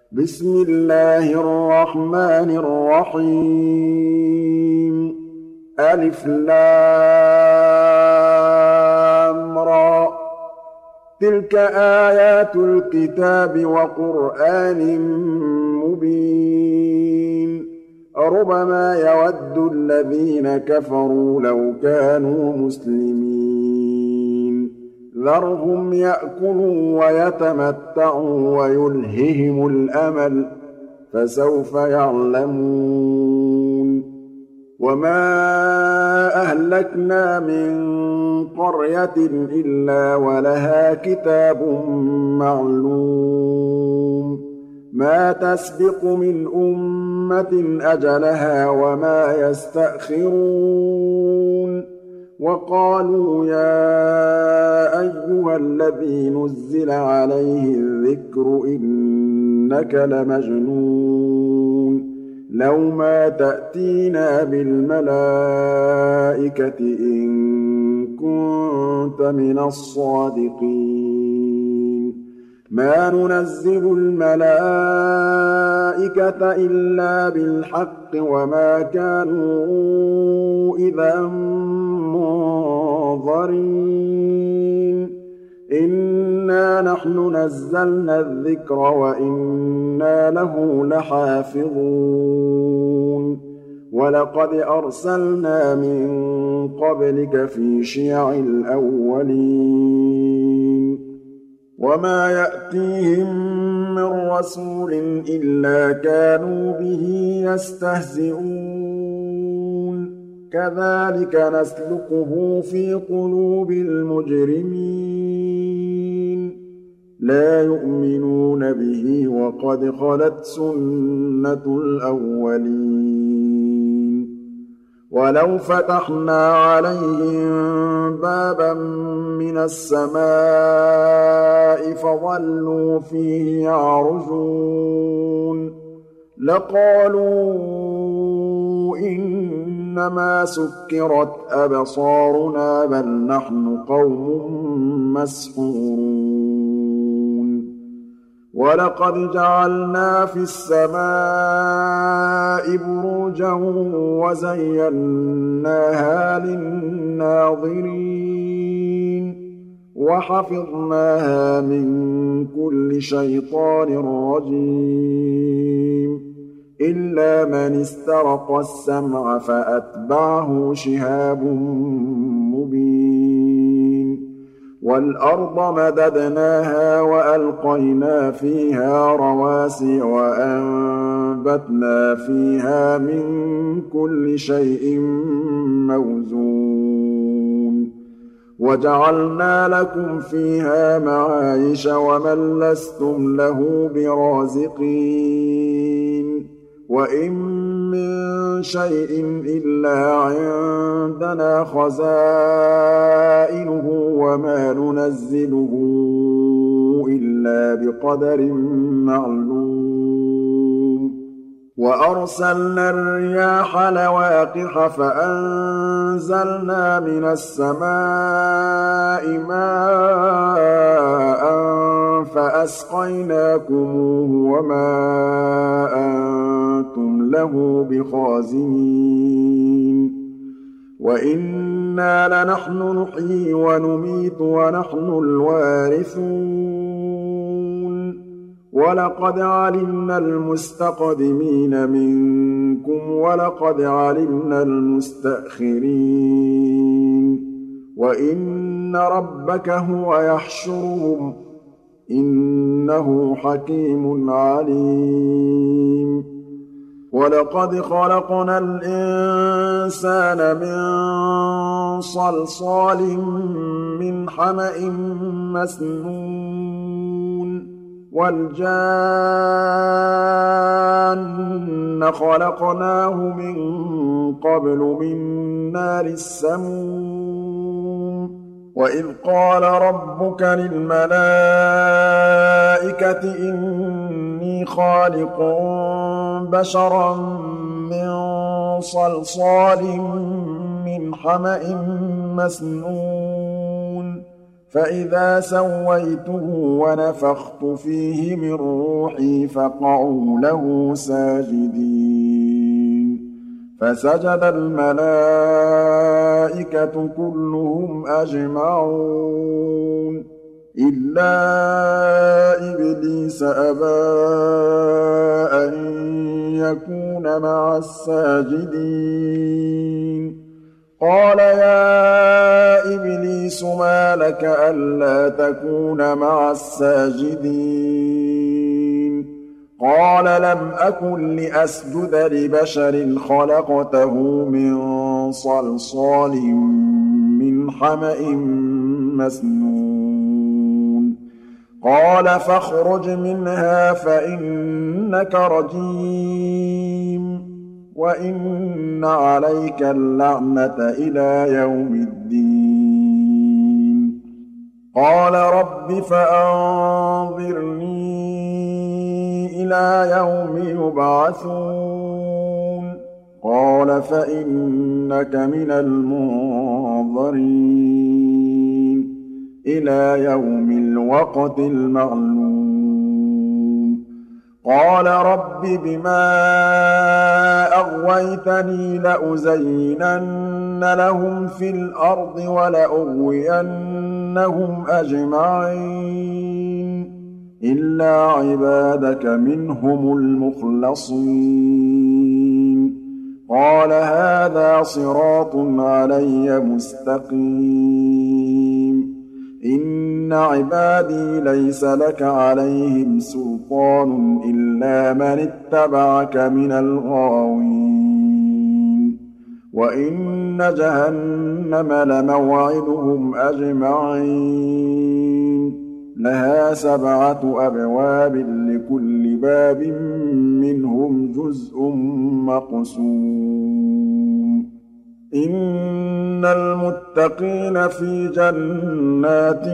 بسم الله الرحمن الرحيم ألف لام را تلك آيات الكتاب وقرآن مبين ربما يود الذين كفروا لو كانوا مسلمين ذرهم يأكلوا ويتمتعوا ويلههم الأمل فسوف يعلمون وما أهلكنا من قرية إلا ولها كتاب معلوم ما تسبق من أمة أجلها وما يستأخرون وقالوا يا أيها الذي نزل عليه الذكر إنك لمجنون لو ما تأتينا بالملائكة إن كنت من الصادقين ما ننزل الملائكة إلا بالحق وما كانوا إذا منظرين إنا نحن نزلنا الذكر وإنا له لحافظون ولقد أرسلنا من قبلك في شيع الأولين وما يأتيهم من رسول إلا كانوا به يستهزئون كذلك نسلكه في قلوب المجرمين لا يؤمنون به وقد خلت سنة الأولين ولو فتحنا عليهم بابا من السماء فظلوا فيه يعرجون لقالوا إنما سكرت أبصارنا بل نحن قوم مسحورون ولقد جعلنا في السماء بروجا وزيناها للناظرين وحفظناها من كل شيطان رجيم إلا من استرق السمع فأتبعه شهاب مبين والأرض مددناها وألقينا فيها رواسي وأنبتنا فيها من كل شيء موزون وجعلنا لكم فيها معايش ومن لستم له برازقين وإن من شيء إلا عندنا خزائنه وما ننزله إلا بقدر معلوم وأرسلنا الرياح لواقح فأنزلنا من السماء ماء فأسقيناكموه وما أنتم له بخازنين وإنا لنحن نحيي ونميت ونحن الوارثون ولقد علمنا المستقدمين منكم ولقد علمنا المستأخرين وإن ربك هو يحشرهم إنه حكيم عليم ولقد خلقنا الإنسان من صلصال من حمأ مسنون والجان خلقناه من قبل من نار السموم وإذ قال ربك للملائكة إني خالق بشرا من صلصال من حمأ مسنون فإذا سويته ونفخت فيه من روحي فقعوا له ساجدين فسجد الملائكة كلهم أجمعون إلا إبليس أبى أن يكون مع الساجدين قال يا إبليس ما لك ألا تكون مع الساجدين قال لم أكن لأسجد لبشر خلقته من صلصال من حمأ مسنون قال فاخرج منها فإنك رجيم وَإِنَّ عَلَيْكَ اللَّعْنَةَ إِلَىٰ يَوْمِ الدِّينِ قَالَ رَبِّ فَأَنظِرْنِي إِلَىٰ يَوْمِ يُبْعَثُونَ قَالَ فَإِنَّكَ مِنَ الْمُنظَرِينَ إِلَىٰ يَوْمِ الْوَقْتِ الْمَعْلُومِ قَالَ رَبِّ بِمَا أَغْوَيْتَنِي لَأُزَيِّنَنَّ لَهُمْ فِي الْأَرْضِ وَلَأُغْوِيَنَّهُمْ أَجْمَعِينَ إِلَّا عِبَادَكَ مِنْهُمُ الْمُخْلَصِينَ قَالَ هَٰذَا صِرَاطٌ عَلَيَّ مُسْتَقِيمٌ إِنَّ عِبَادِي لَيْسَ لَكَ عَلَيْهِمْ سُلْطَانٌ إِلَّا مَنِ اتَّبَعَكَ مِنَ الْغَاوِينَ وَإِنَّ جَهَنَّمَ لَمَوْعِدُهُمْ أَجْمَعِينَ لَهَا 7 أَبْوَابٍ لِّكُلِّ بَابٍ مِّنْهُمْ جُزْءٌ مَّقْسُومٌ إِنَّ الْمُتَّقِينَ فِي جَنَّاتٍ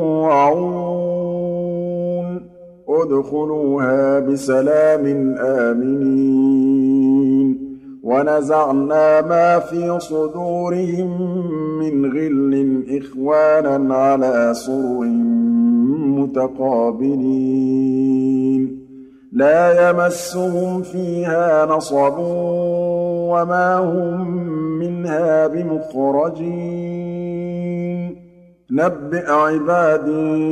وَعُيُونٍ ادْخُلُوهَا بِسَلَامٍ آمِنِينَ وَنَزَعْنَا مَا فِي صُدُورِهِم مِّنْ غِلٍّ إِخْوَانًا عَلَىٰ سُرُرٍ مُّتَقَابِلِينَ لَا يَمَسُّهُمْ فِيهَا نَصَبٌ وَمَا هُم مِّنْهَا بِمُخْرَجِينَ نَبِّئْ عِبَادِي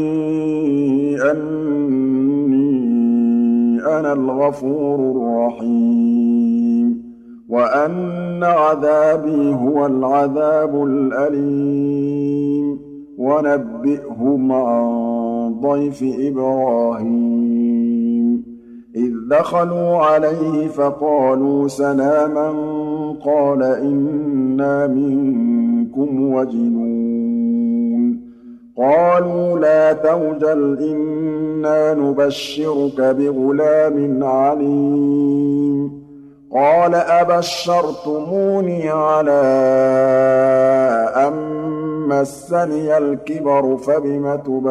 أَنِّي أَنَا الْغَفُورُ الرَّحِيمُ وَأَنَّ عَذَابِي هُوَ الْعَذَابُ الْأَلِيمُ وَنَبِّئْهُمْ عَن ضَيْفِ إِبْرَاهِيمَ إِذْ دَخَلُوا عَلَيْهِ فَقَالُوا سَلَامًا قَالَ إِنَّا مِنكُمْ وَجِلُونَ قَالُوا لَا تَوْجَلْ إِنَّا نُبَشِّرُكَ بِغُلَامٍ عَلِيمٍ قَالَ أَبَشَّرْتُمُونِي عَلَىٰ أَن مَّسَّنِيَ الْكِبَرُ فَبِمَ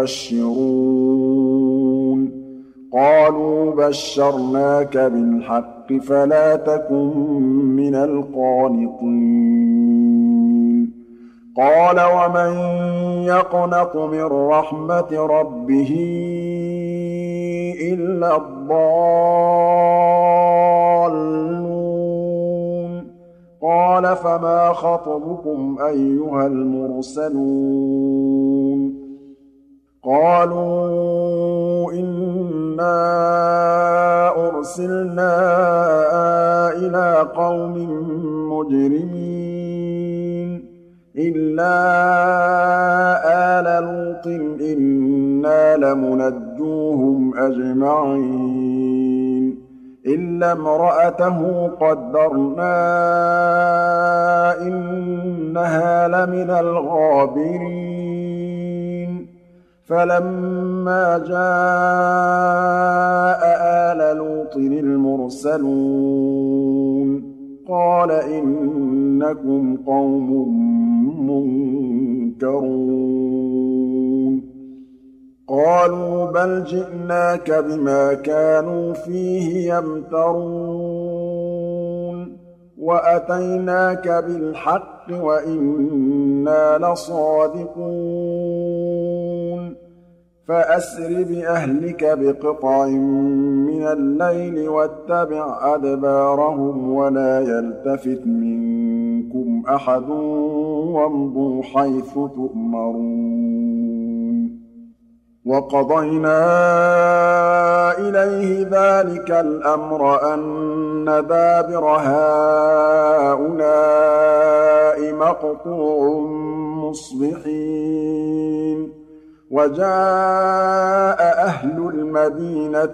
تُبَشِّرُونَ قَالُوا بَشَّرْنَاكَ بِالْحَقِّ فَلَا تَكُن مِّنَ الْقَانِطِينَ قَالَ وَمَن يَقْنَطُ مِن رَّحْمَةِ رَبِّهِ إِلَّا الضَّالُّونَ قَالَ فَمَا خَطْبُكُمْ أَيُّهَا الْمُرْسَلُونَ قَالُوا إِنَّا أُرْسِلْنَا إِلَىٰ قَوْمٍ مُّجْرِمِينَ إِلَّا آلَ لُوطٍ إِنَّا لَمُنَجُّوهُمْ أَجْمَعِينَ إِلَّا امْرَأَتَهُ قَدَّرْنَا إِنَّهَا لَمِنَ الْغَابِرِينَ فَلَمَّا جَاءَ آلَ لُوطٍ الْمُرْسَلُونَ قَالَ إِنَّكُمْ قَوْمٌ مُّنكَرُونَ قَالُوا بَلْ جِئْنَاكَ بِمَا كَانُوا فِيهِ يَمْتَرُونَ وَأَتَيْنَاكَ بِالْحَقِّ وَإِنَّا لَصَادِقُونَ فأسر بأهلك بقطع من الليل واتبع أدبارهم ولا يلتفت منكم أحد وامضوا حيث تؤمرون وقضينا إليه ذلك الأمر أن دابر هؤلاء مقطوع مصبحين وجاء أهل المدينة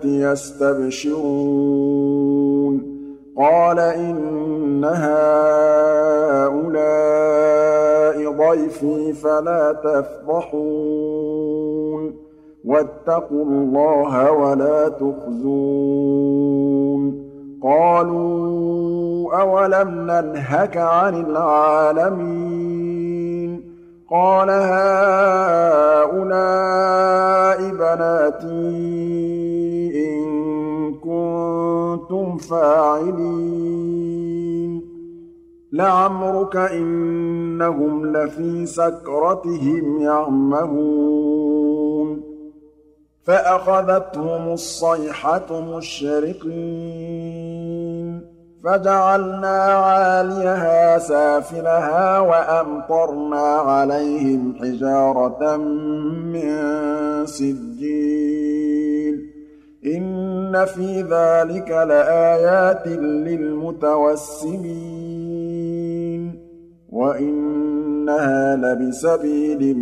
يستبشرون قال إن هؤلاء ضيفي فلا تفضحون واتقوا الله ولا تخزون قالوا أولم ننهك عن العالمين قال هؤلاء بناتي إن كنتم فاعلين لعمرك إنهم لفي سكرتهم يعمهون فأخذتهم الصيحة مشرقين فجعلنا عاليها سافلها وأمطرنا عليهم حجارة من سجيل إن في ذلك لآيات للمتوسمين وإنها لبسبيل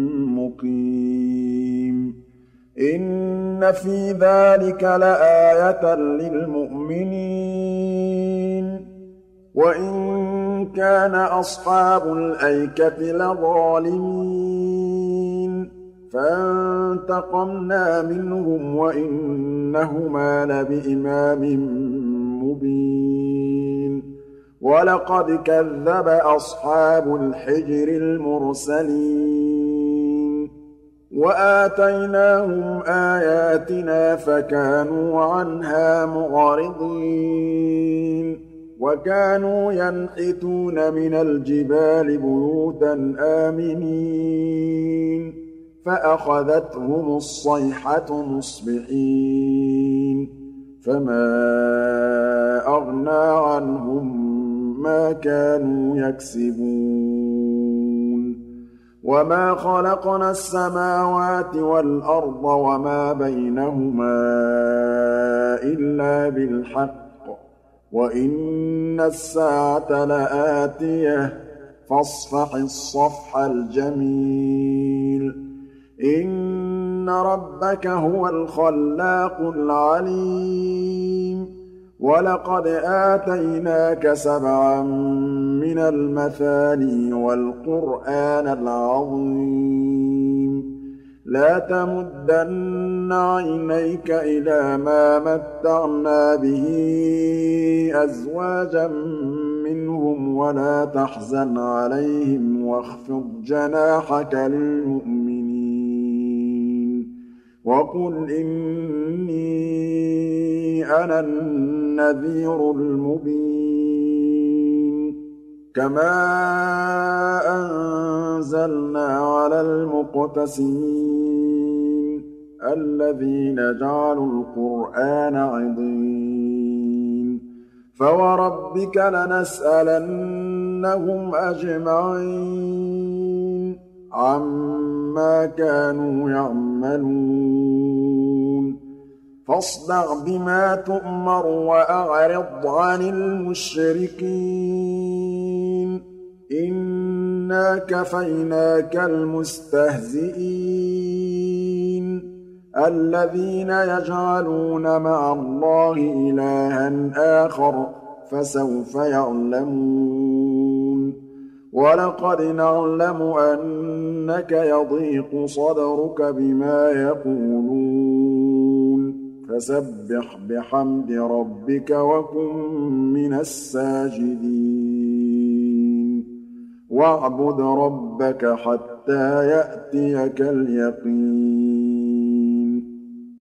مقيم إن في ذلك لآية للمؤمنين وإن كان أصحاب الأيكة لظالمين فانتقمنا منهم وإنهما لبإمام مبين ولقد كذب أصحاب الحجر المرسلين وآتيناهم آياتنا فكانوا عنها معرضين وكانوا ينحتون من الجبال بيوتا آمنين فأخذتهم الصيحة مصبحين فما أغنى عنهم ما كانوا يكسبون وما خلقنا السماوات والأرض وما بينهما إلا بالحق وإن الساعة لآتية فاصفح الصفح الجميل إن ربك هو الخلاق العليم ولقد آتيناك سبعا من المثاني والقرآن العظيم لا تمدن عينيك إلى ما متعنا به أزواجا منهم ولا تحزن عليهم واخفض جناحك للمؤمنين وقل إني أنا النذير المبين كما أنزلنا على المقتسمين الذين جعلوا القرآن عضين فوربك لنسألنهم أجمعين عما كانوا يعملون فاصدع بما تؤمر وأعرض عن المشركين إنا كفيناك المستهزئين الذين يجعلون مع الله إلها آخر فسوف يعلمون ولقد نعلم أنك يضيق صدرك بما يقولون فسبح بحمد ربك وكن من الساجدين واعبد ربك حتى يأتيك اليقين